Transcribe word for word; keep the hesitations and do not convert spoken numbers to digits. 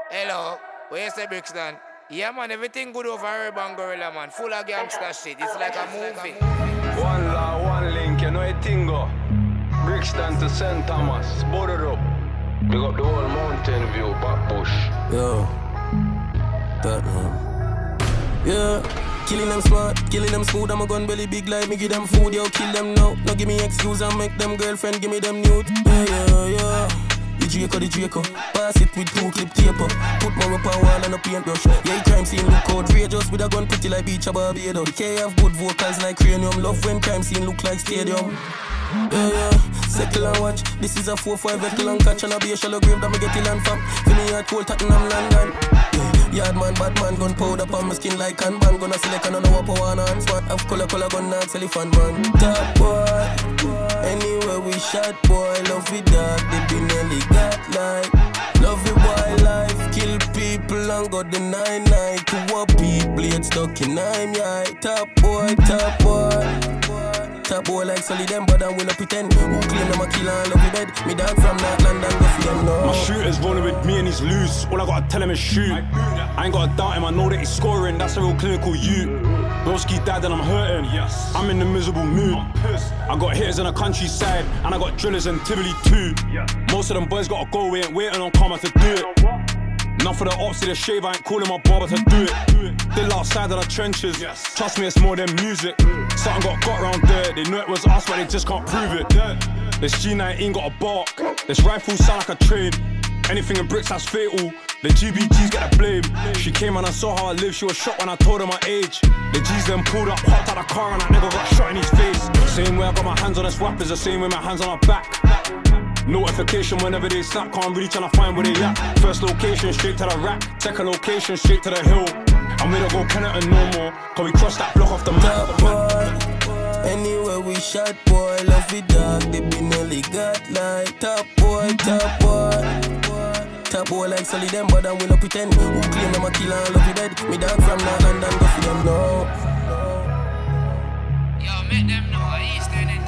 Hello, where you say Brixton? Yeah man, everything good over Urban Gorilla man. Full of gangster shit, it's like a movie. One law, one link, you know a tingo. Brixton to Saint Thomas, border up. Big up the whole mountain view, back bush. Yo, that man. Yeah, killing them smart, killing them smooth. I'm a gun belly big like me give them food. Yo, kill them now. No give me excuse and make them girlfriend give me them nude. Yeah, yeah, yeah. The Draco, the Draco. Pass it with two clip tape up. Put more up on wall and a paintbrush. Yeah, crime scene look outrageous with a gun pretty like beach or Barbados. The K have good vocals like cranium. Love when crime scene look like stadium. Yeah, yeah, settle and watch. This is a four five vehicle and catch. And a be a shallow grave that me get the land from. Feeling at cold Tottenham London. Yeah, yard man, bad man, gun powder on my skin like Kanban. Gonna select and I know what power and hands man. Have color, color gun and elephant man. Top boy, anywhere we shot boy. Love it dog, they be nearly got like. Love it wildlife, kill people and got the nine nine. To a beat, blade stuck in nine, yeah. Top boy, top boy. Top boy like solid them, but I will not pretend. Who claim them a killer and love you bed? Me dog from North London, go for them now. My shooter's rolling with me and he's loose. All I gotta tell him is shoot. I ain't gotta doubt him, I know that he's scoring. That's a real clinical you. Broski died and I'm hurting. Yes. I'm in a miserable mood. I got hitters in the countryside and I got drillers in Tivoli too. Yeah. Most of them boys gotta go, we ain't waiting on karma to do it. None for the ops to the shave, I ain't calling my barber to do it. Still outside of the trenches, yes. Trust me, it's more than music. Something got got round there, they know it was us, but they just can't prove it. This G nineteen got a bark, this rifle sound like a train. Anything in bricks that's fatal, the G B Gs get the blame. She came and I saw how I live, she was shocked when I told her my age. The G's then pulled up, hopped out the car and that nigga got shot in his face. Same way I got my hands on this rap is the same way my hands on her back. Notification whenever they snap, can't really tryna find where they at. First location, straight to the rack. Second location, straight to the hill. And we don't go Kenneton no more, cause we crossed that block off the map. Boy, anywhere we shot, boy, love it dog, they be nearly got like. Top boy, top boy. Top boy like solid them, but I will not pretend. Who claim them a killer and love you dead? Me dog from North London, go for them now. Yo, make them know Eastern